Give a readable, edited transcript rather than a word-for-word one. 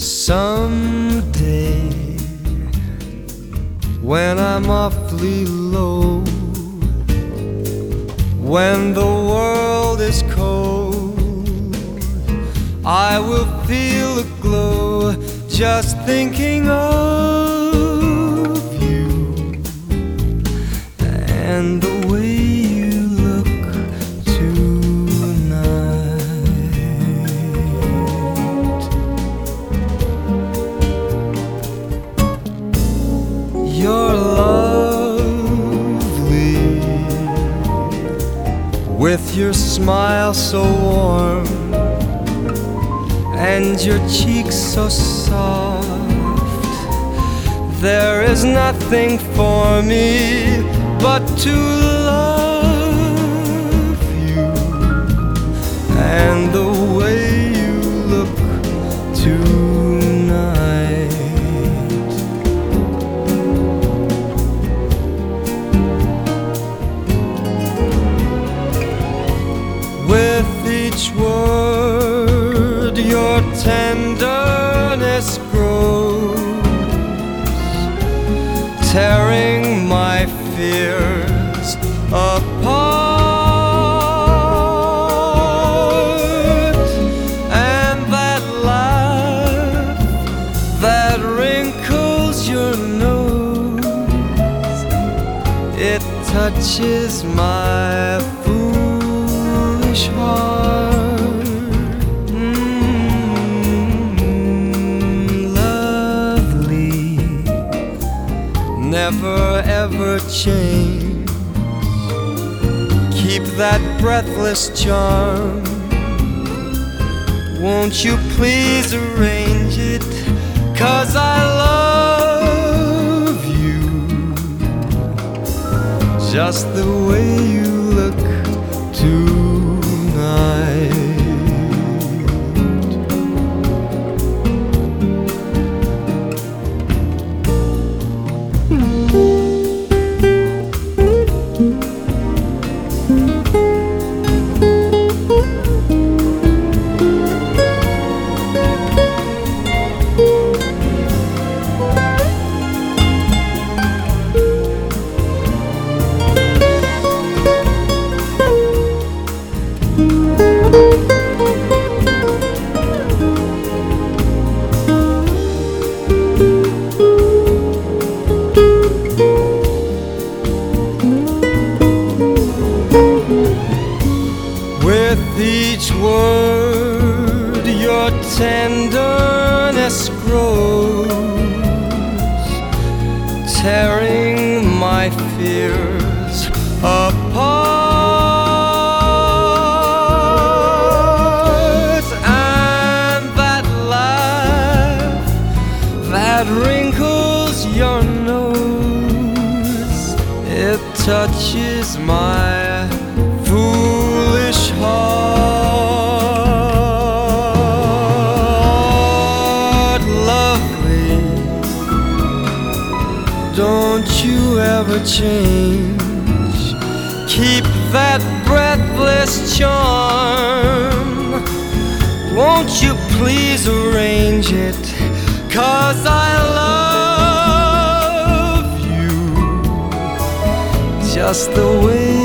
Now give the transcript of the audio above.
Someday, when I'm awfully low, when the world is cold, I will feel a glow just thinking of you and the way you look tonight. You're lovely with your smile so warm and your cheeks so soft. There is nothing for me but to love you and the way you look tonight. With each word your tenderness grows, tearing my fears apart. And that laugh that wrinkles your nose, it touches my foolish heart. Never ever change. Keep that breathless charm. Won't you please arrange it? 'Cause I love you just the way you look tonight. With each word your tenderness grows, tearing my fears apart. And that laugh that wrinkles your nose, it touches my foolish heart. Lovely, don't you ever change. Keep that breathless charm. Won't you please arrange it? 'Cause I love you just the way